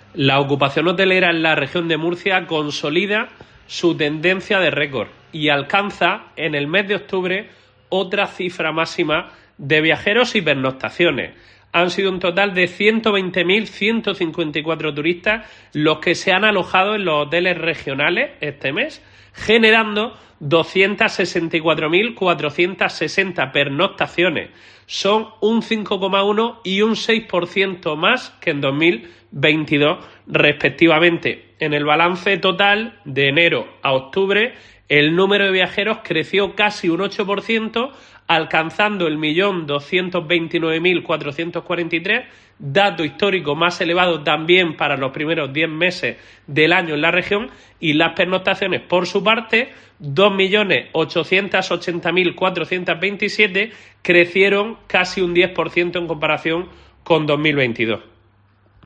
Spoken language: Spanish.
La ocupación hotelera en la región de Murcia consolida su tendencia de récord y alcanza en el mes de octubre otra cifra máxima de viajeros y pernoctaciones. Han sido un total de 120.154 turistas los que se han alojado en los hoteles regionales este mes, generando 264.460 pernoctaciones. Son un 5,1 y un 6% más que en 2022, respectivamente. En el balance total de enero a octubre, el número de viajeros creció casi un 8%, alcanzando el 1.229.443, dato histórico más elevado también para los primeros 10 meses del año en la región, y las pernoctaciones, por su parte, 2.880.427, crecieron casi un 10% en comparación con 2022.